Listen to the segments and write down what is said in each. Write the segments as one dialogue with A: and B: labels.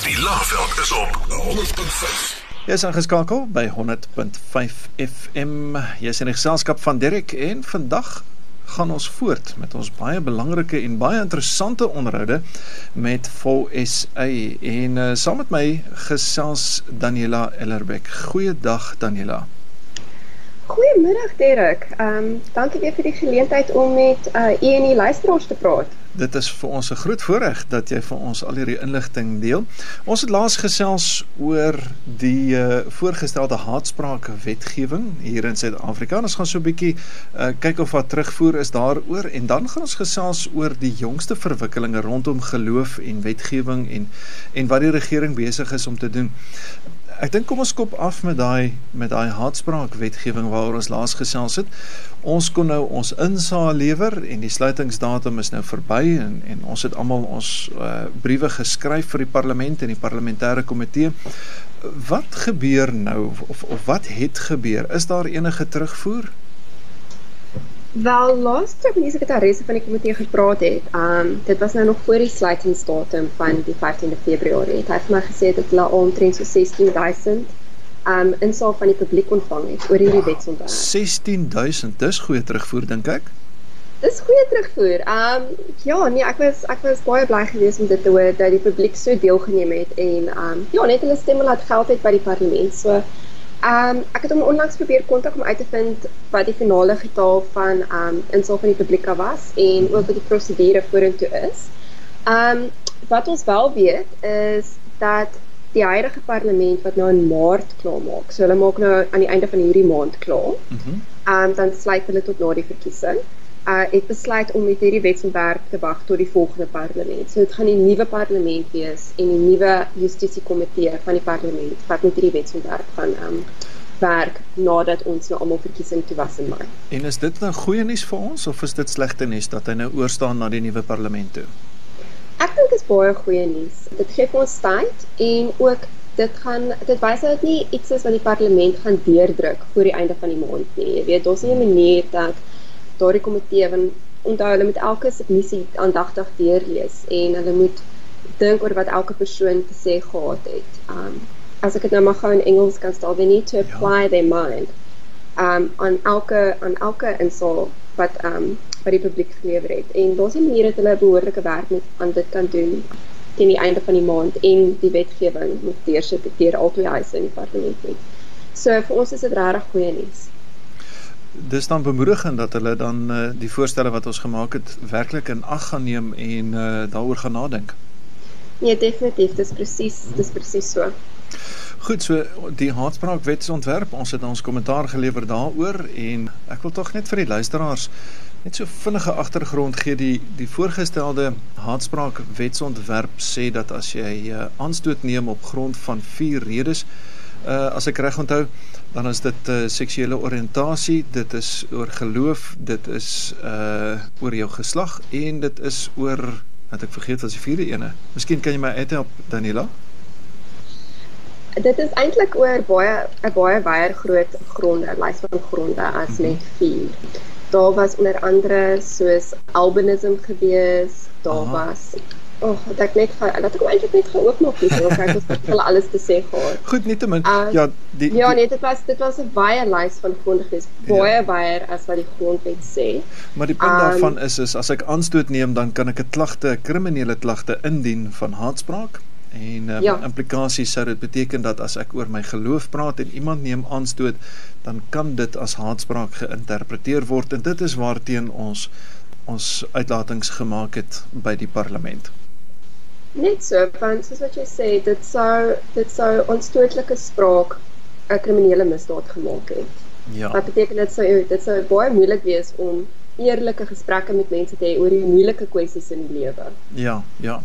A: Die Laagveld is op 100.5.
B: Jy is ingeskakel by 100.5 FM. Jy is in die geselskap van Derek en vandag gaan ons voort met ons baie belangrike en baie interessante onderhoude met Vol SA en saam met my gesels Daniela Ellerbeck. Goeiedag Daniela.
C: Goeiemiddag Derek. Dankie weer vir die geleentheid om met u en die luisteraars te praat.
B: Dit is vir ons 'n groot voorreg dat jy vir ons al hierdie inligting deel. Ons het laas gesels oor die voorgestelde haatspraak wetgewing hier in Suid-Afrika. Ons gaan so 'n bietjie kyk of wat terugvoer is daaroor en dan gaan ons gesels oor die jongste verwikkelinge rondom geloof en wetgewing en wat die regering besig is om te doen. Ek dink kom ons kop af met daai haatspraak wetgewing waaroor ons laas gesels het. Ons kon nou ons insaag lewer en die sluitingsdatum is nou verby en ons het almal ons briewe geskryf vir die parlement en die parlementêre komitee. Wat gebeur nou of wat het gebeur? Is daar enige terugvoer?
C: Wel, laas toe die sekretaresse van die komitee gepraat het, dit was nou nog voor die sluitingsdatum van die 15de Februarie. Het hy vir my gesê dat hulle omtrent so 16,000 insaag van die publiek ontvang het oor hierdie wetsontwerp.
B: 16,000, dis goeie terugvoer dink ek.
C: Dis goeie terugvoer. Ja, nee, ek was baie bly geweest om dit te hoor dat die publiek so deelgeneem het en ja, net hulle stemme laat geld het by die parlement. So ek het hom onlangs probeer kontak om uit te vind wat die finale getal van insaag van die publiek was en ook wat die prosedure vorentoe is. Wat ons wel weet is dat die huidige parlement wat nou in Maart klaar maak, so hulle maak nou aan die einde van hierdie maand klaar, dan sluit hulle tot na die verkiesing, het besluit om met hierdie wetsontwerp te wag tot die volgende parlement. So dit gaan die nuwe parlement wees en die nuwe justitiekomitee van die parlement wat met hierdie wetsontwerp gaan werk nadat ons nou almal verkiesing toe was in Mei.
B: En is dit nou goeie nuus vir ons of is dit slegte nuus dat hy nou oorstaan na die nuwe parlement toe?
C: Ek dink dit is baie goeie nuus. Dit gee vir ons tyd en ook dit wys dat dit nie iets is wat die parlement gaan deurdruk voor die einde van die maand nie. Jy weet, daar's nie 'n manier dat daardie komitee, want onthou hulle moet elke submissie aandagtig deurlees en hulle moet dink oor wat elke persoon te sê gehad het. As ek dit nou maar gou in Engels kan stel, they need to apply their mind aan elke insaag wat die publiek gelewer het. En daar's 'n manier dat hulle 'n behoorlike werk aan dit kan doen teen die einde van die maand en die wetgewing moet deursit deur al twee huise in die parlement nie. So vir ons is dit regtig goeie nuus.
B: Dis dan bemoedigend dat hulle dan die voorstelle wat ons gemaak het werklik in ag gaan neem en daaroor gaan nadink.
C: Nee, definitief, dis presies so.
B: Goed, so die haatspraak wetsontwerp, ons het ons kommentaar gelewer daaroor en ek wil tog net vir die luisteraars net so vinnige agtergrond gee. Die voorgestelde haatspraak wetsontwerp sê dat as jy aanstoot neem op grond van 4 redes, as ek reg onthou, dan is dit seksuele oriëntasie, dit is oor geloof, dit is oor jou geslag en dit is oor, wat ek vergeet was die 4de ene. Miskien kan jy my uithelp, Daniela?
C: Dit is eintlik oor 'n baie wyer groot gronde, 'n lys van gronde as net 4. Daar was onder andere soos albinism gewees, daar was dat ek eintlik net geoopmaak het, so kyk ons het hulle alles te sê gehad.
B: Goed, nietemin,
C: dit was 'n baie lys van gronde gewees, baie wyer as wat die grondwet sê.
B: Maar die punt daarvan is as ek aanstoot neem, dan kan ek 'n kriminele klagte indien van haatspraak. En implikasies sou dit beteken dat as ek oor my geloof praat en iemand neem aanstoot, dan kan dit as haatspraak geïnterpreteer word en dit is waarteen ons uitlatings gemaak het by die parlement.
C: Net so, want soos wat jy sê, dit sou aanstootlike spraak 'n kriminele misdaad gemaak het.
B: Ja.
C: Wat beteken dit sou baie moeilik wees om eerlike gesprekke met mense te hê oor die moeilike kwessies in die lewe.
B: Ja.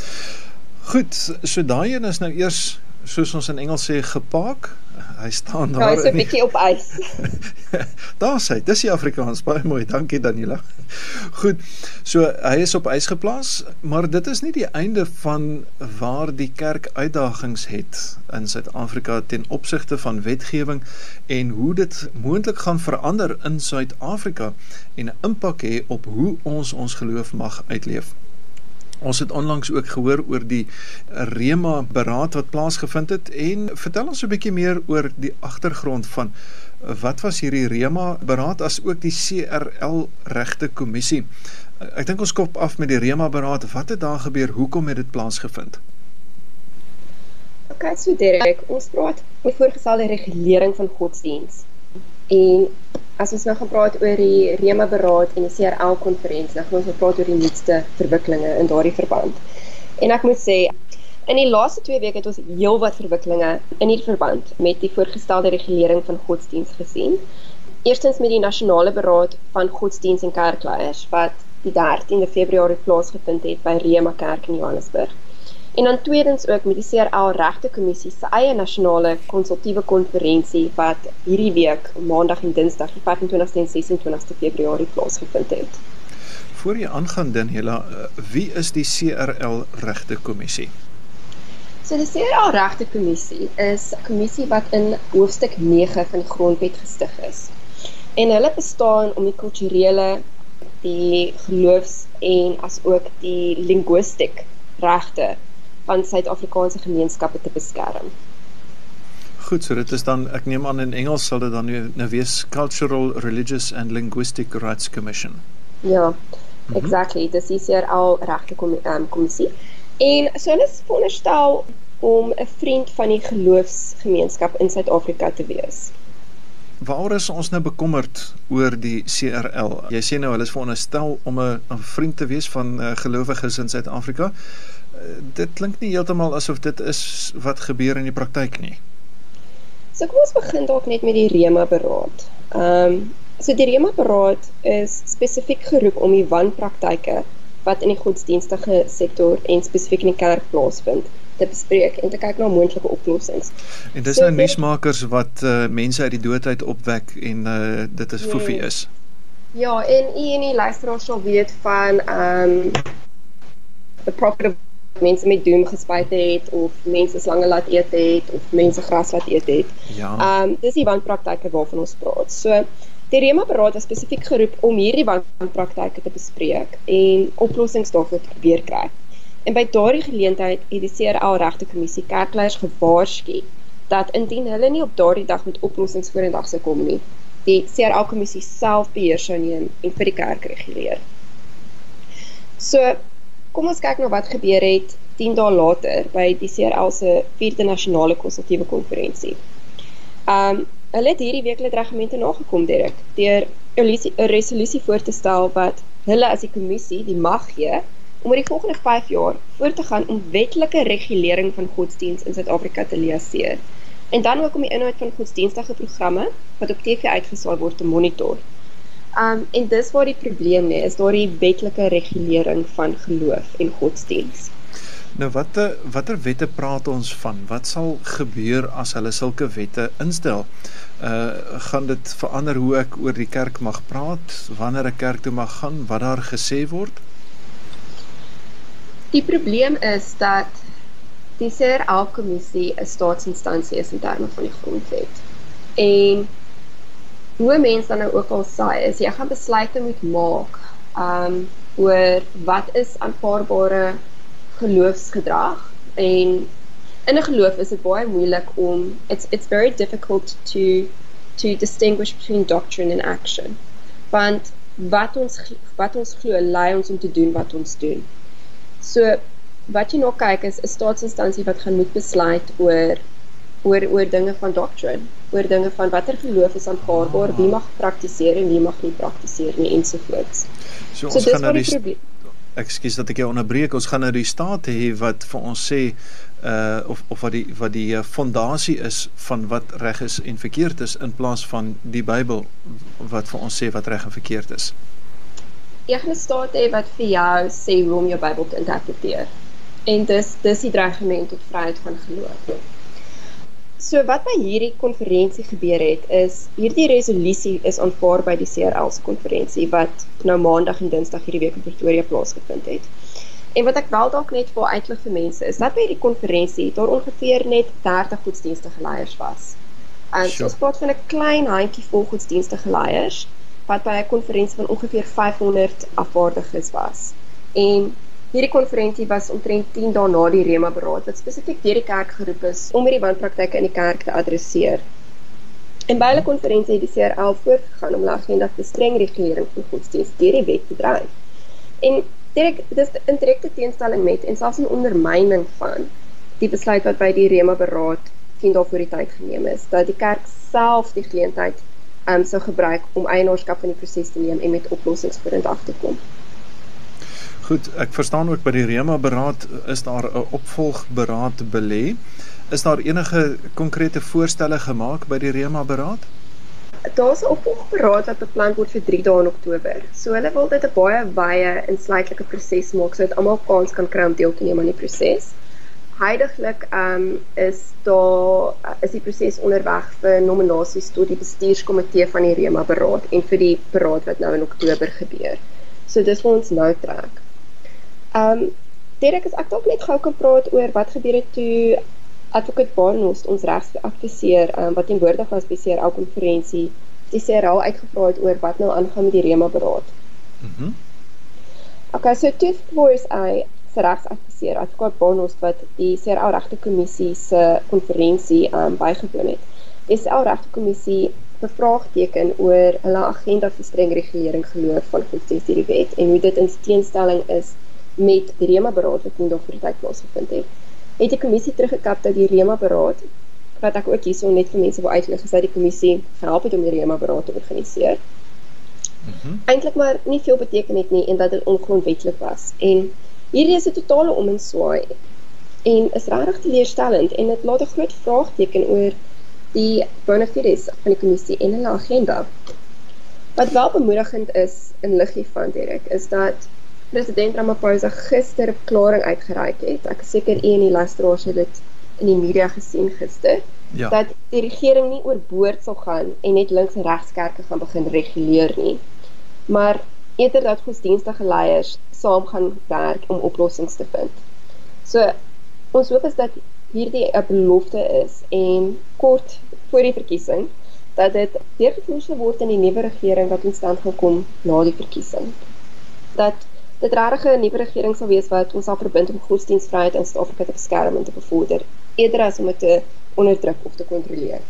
B: Goed, so daai een is nou eers, soos ons in Engels sê, gepaak. Hy staan daar.
C: Hy is 'n bietjie op ys.
B: Daar sê, dis die Afrikaans, baie mooi, dankie Daniela. Goed, so hy is op ys geplaas, maar dit is nie die einde van waar die kerk uitdagings het in Suid-Afrika ten opsigte van wetgewing en hoe dit moontlik gaan verander in Suid-Afrika en 'n impak hê op hoe ons geloof mag uitleef. Ons het onlangs ook gehoor oor die Rema beraad wat plaasgevind het en vertel ons 'n bietjie meer oor die agtergrond van wat was hierdie Rema beraad as ook die CRL regte kommissie. Ek dink ons kop af met die Rema beraad. Wat het daar gebeur? Hoekom het dit plaasgevind?
C: Okay, so Derek, ons praat oor voorgestelde regulering van godsdiens. En as ons nou gaan praat oor die Rema beraad en die CRL konferensie, dan gaan ons praat oor die nuutste verwikkelinge in daardie verband. En ek moet sê, in die laaste 2 weke het ons heelwat verwikkelinge in die verband met die voorgestelde regulering van godsdiens gesien. Eerstens met die nasionale beraad van godsdiens en kerkleiers wat die 13de Februarie plaasgevind het by Rema Kerk in Johannesburg. En dan tweedens ook met die CRL regte kommissie se eie nasionale konsultiewe konferensie wat hierdie week maandag en dinsdag die 25ste en 26ste Februarie plaasgevind het.
B: Voor jy aangaan Daniela, wie is die CRL regte kommissie?
C: So die CRL regte kommissie is 'n kommissie wat in hoofstuk 9 van die grondwet gestig is. En hulle bestaan om die kulturele, die geloofs- en as ook die linguistic regte van Suid-Afrikaanse gemeenskappe te beskerm.
B: Goed, so dit is dan, ek neem aan in Engels sal dit dan nou wees Cultural, Religious and Linguistic Rights Commission.
C: Ja, exactly, dis die CRL regte kommissie. En so hulle is veronderstel om 'n vriend van die geloofsgemeenskap in Suid-Afrika te wees.
B: Waar is ons nou bekommerd oor die CRL? Jy sê nou, hulle is veronderstel om 'n vriend te wees van gelowiges in Suid-Afrika. Dit klink nie heeltemal asof dit is wat gebeur in die praktyk nie.
C: So kom ons begin dalk net met die Rema beraad. So die Rema beraad is spesifiek geroep om die wanpraktyke wat in die godsdienstige sektor en spesifiek in die kerk plaasvind te bespreek en te kyk na moontlike oplossings.
B: En dis nou nuusmakers wat mense uit die dood uit opwek en dit is foefie is.
C: Ja, en die luisteraars sal weet van the prophet of mense met doom gespuit het, of mense slange laat eet het, of mense gras laat eet het.
B: Ja.
C: Dis die wanpraktyke waarvan ons praat. So, die Rema beraad is spesifiek geroep om hierdie wanpraktyke te bespreek en oplossings daarvoor te probeer kry. En by daardie geleentheid het die CRL regte kommissie kerkleiers gewaarsku dat indien hulle nie op daardie dag met oplossings vorendag sou kom nie, die CRL kommissie self beheer sou neem en vir die kerk reguleer. So, kom ons kyk na wat gebeur het 10 dae later by die CRL se 4de nasionale konsultiewe konferensie. Hulle het hierdie week hulle regemente nagekom, Derek, deur 'n resolusie voor te stel wat hulle as die kommissie die mag gee om oor die volgende 5 jaar voort te gaan om wetlike regulering van godsdiens in Suid-Afrika te liaseer. En dan ook om die inhoud van godsdienstige programme wat op TV uitgesaai word te monitor. En dis waar die probleem lê, is daar die wetlike regulering van geloof en godsdiens.
B: Nou watter wette praat ons van? Wat sal gebeur as hulle sulke wette instel? Gaan dit verander hoe ek oor die kerk mag praat, wanneer ek kerk toe mag gaan, wat daar gesê word?
C: Die probleem is dat die CRL-kommissie 'n staatsinstansie is in terme van die grondwet. En hoe mens dan nou ook al sê, is jy gaan besluite moet maak oor wat is aanvaarbare geloofsgedrag, en in 'n geloof is dit baie moeilik om, it's very difficult to distinguish between doctrine and action, want wat ons glo lei ons om te doen wat ons doen. So, wat jy nou kyk is 'n staatsinstansie wat gaan moet besluit oor dinge van doctrine, oor dinge van watter geloof is aanvaarbaar, wie mag praktiseer en wie mag nie praktiseer nie, ensovoorts.
B: So ons gaan nou ekskuus dat ek jou onderbreek, ons gaan nou die staat hê wat vir ons sê, of wat die fondasie is van wat reg is en verkeerd is, in plaas van die Bybel wat vir ons sê wat reg en verkeerd is.
C: Jy gaan 'n staat hê wat vir jou sê hoe om jou Bybel te interpreteer. En dis die dreigement tot vryheid van geloof. So wat by hierdie konferensie gebeur het, is hierdie resolusie is aanvaar by die CRL se konferensie wat nou maandag en dinsdag hierdie week in Pretoria plaasgevind het. En wat ek wel dalk net wil uitlig vir mense is dat by hierdie konferensie daar ongeveer net 30 godsdienstige leiers was. So ons praat van 'n klein handjievol godsdienstige leiers wat by 'n konferensie van ongeveer 500 afvaardiges was. En Hierdie konferensie was omtrent 10 dae na die Rema-beraad wat spesifiek deur die kerk geroep is om hierdie wanpraktyke in die kerk te adresseer. En by hulle konferensie het die CRL voortgegaan om hulle agenda vir streng regulering van godsdienst deur die wet te dryf. En dit is in direkte teenstelling met en selfs 'n ondermyning van die besluit wat by die Rema-beraad 10 dae voor die tyd geneem is, dat die kerk self die geleentheid sou gebruik om eienaarskap van die proses te neem en met oplossings vorentoe te kom.
B: Goed, ek verstaan ook by die Rema-beraad is daar 'n opvolgberaad belê. Is daar enige konkrete voorstelle gemaak by die Rema-beraad?
C: Daar's 'n opvolgberaad wat beplan word vir 3 dae in Oktober. So hulle wil dit 'n baie wye insluitlike proses maak sodat almal kans kan kry om deel te neem aan die proses. Huidiglik is die proses onderweg vir nominasies tot die bestuurskomitee van die Rema-beraad en vir die beraad wat nou in Oktober gebeur. So dis waar ons nou trek. Derek, as ek dalk net gou kan praat oor wat gebeur het toe advokaat Barnhost ons regs adviseer wat teenwoordig was by CRL-konferensie, die CRL uitgevra het oor wat nou aangaan met die Rema-beraad. Okay, so toe sy regsadviseur, advokaat Barnhost wat die CRL-regtekommissie se konferensie bygewoon het. Die CRL-regtekommissie bevraagteken oor hulle agenda vir streng regulering geloof van godsdienst deur die wet en hoe dit in teenstelling is met die Rema-beraad wat 10 dae voor die tyd plaasgevind het die kommissie teruggekap dat die Rema-beraad, wat ek ook hierso net vir mense wil uitlig, is dat die kommissie gehelp het om die Rema-beraad te organiseer. Eintlik maar nie veel beteken het nie en dat dit ongrondwetlik was. En hierdie is 'n totale omenswaai en is regtig teleurstellend en dit laat 'n groot vraagteken oor die bona fides van die kommissie en hulle agenda. Wat wel bemoedigend is in lig hiervan, Derek, is dat president Ramaphosa gister 'n verklaring uitgereik het. Ek is seker een en die luisteraars het dit in die media gesien gister, dat die regering nie oorboord sal gaan en net links en regs kerke gaan begin reguleer nie, maar eerder dat godsdienstige leiers saam gaan werk om oplossings te vind. So, ons hoop is dat hierdie 'n belofte is en kort voor die verkiesing, dat dit deurgevoer sal word in die nuwe regering wat in stand gaan kom na die verkiesing. Dat dit regtig 'n nuwe regering sal wees wat ons sal verbind om godsdienstvryheid in Suid-Afrika te beskerm en te bevorder, eerder as om dit te onderdruk of te kontroleer.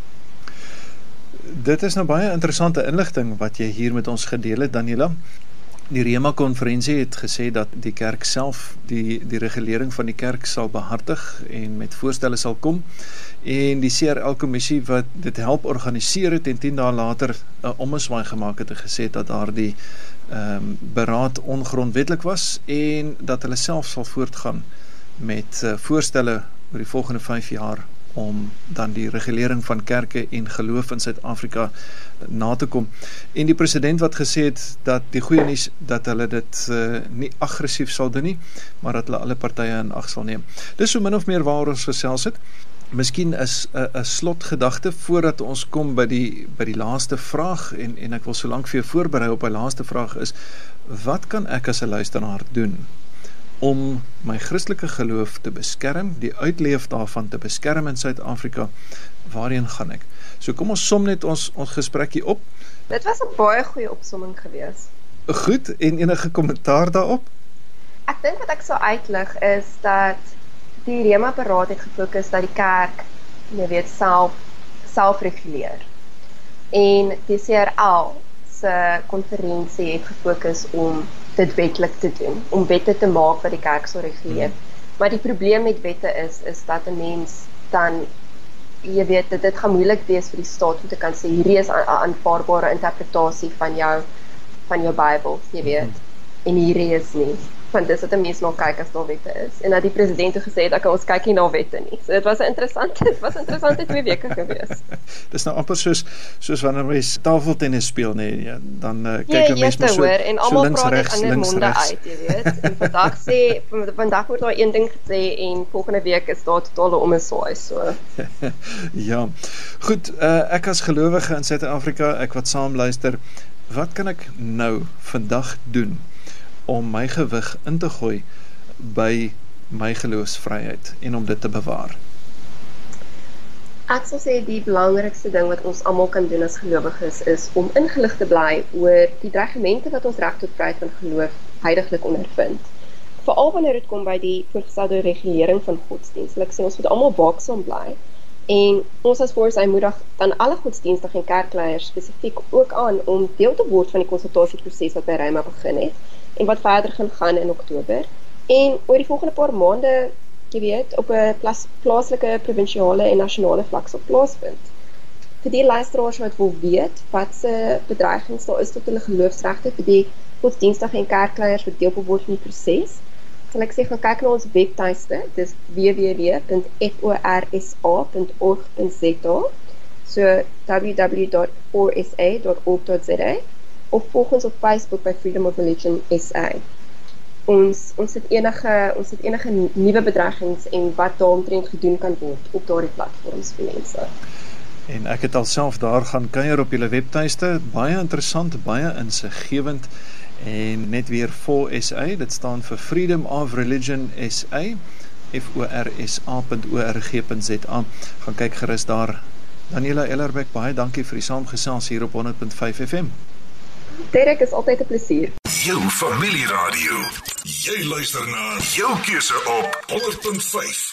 B: Dit is nou baie interessante inligting wat jy hier met ons gedeel het, Daniela. Die Rema-konferensie het gesê dat die kerk self die regulering van die kerk sal behartig en met voorstelle sal kom, en die CRL-kommissie wat dit help organiseer het en 10 dae later 'n ommeswaai gemaak het en gesê dat daar die beraad ongrondwetlik was en dat hulle self sal voortgaan met voorstelle oor die volgende 5 jaar om dan die regulering van kerke en geloof in Suid-Afrika na te kom. En die president wat gesê het dat die goeie nuus dat hulle dit nie aggressief sal doen nie, maar dat hulle alle partye in ag sal neem. Dis so min of meer waar ons gesels het. Miskien is 'n slotgedagte voordat ons kom by die laaste vraag en ek wil so lank vir jou voorberei op my laaste vraag is, wat kan ek as 'n luisteraar doen om my Christelike geloof te beskerm, die uitleef daarvan te beskerm in Suid-Afrika? Waarheen gaan ek? So kom ons som net ons gesprekkie op.
C: Dit was 'n baie goeie opsomming gewees.
B: Goed, en enige kommentaar daarop?
C: Ek dink wat ek sou uitlig is dat die Rema-beraad het gefokus dat die kerk, jy weet, self reguleer. En die CRL se konferensie het gefokus om dit wetlik te doen, om wette te maak wat die kerk sal reguleer. Maar die probleem met wette is dat 'n mens dan, jy weet, dit gaan moeilik wees vir die staat om te kan sê, hierdie is 'n aanvaarbare interpretasie van jou Bybel, jy weet, en hierdie is nie. Want dis wat 'n mens nou kyk as daar wette is. En dat die president het gesê dat ons kyk nie na wette nie. So dit was 'n interessante 2 weke gewees.
B: Dis nou amper soos wanneer mens tafeltennis speel, nee, ja, dan kyk 'n mens
C: maar so
B: en
C: almal praat net ander monde uit, jy weet. En vandag word daar een ding gesê en volgende week is daar totale omeswaai, so.
B: Ja. Goed, ek as gelowige in Suid-Afrika, ek wat saam luister, wat kan ek nou vandag doen om my gewig in te gooi by my geloofsvryheid en om dit te bewaar?
C: Ek sal sê die belangrikste ding wat ons almal kan doen as gelowiges is om ingelig te bly oor die dreigemente wat ons reg tot vryheid van geloof huidiglik ondervind. veral wanneer dit kom by die voorgestelde regulering van godsdienst. Ek sê, ons moet almal waaksaam bly. En ons as FORSA moedig dan alle godsdienstige en kerkleiers spesifiek ook aan om deel te word van die konsultasieproses wat by RYMA begin het en wat verder gaan in Oktober. En oor die volgende paar maande, jy weet, op 'n plaaslike, provinsiale en nasionale vlak sal plaasvind. Vir die luisteraars wat wil weet wat se bedreigings daar is tot hulle geloofsregte vir die godsdienstige en kerkleiers wat deel word van die proses, sal ek sê gaan kyk na ons webtuiste, dis www.forsa.org.za, so www.forsa.org.za, of volg ons op Facebook by Freedom of Religion SA. Ons het enige nuwe bedreigings en wat daaromtrent gedoen kan word op daardie platforms vir mense.
B: En ek het alself daar gaan kuier op julle webtuiste, baie interessant, baie insiggewend, en net weer FORSA, dit staan vir Freedom of Religion SA, forsa.org.za, gaan kyk gerus daar. Daniela Ellerbeck, baie dankie vir die saamgesels hier op 100.5 FM.
C: Derek, is altyd 'n plesier.
A: Jou familieradio. Jy luister na jou keuse op 100.5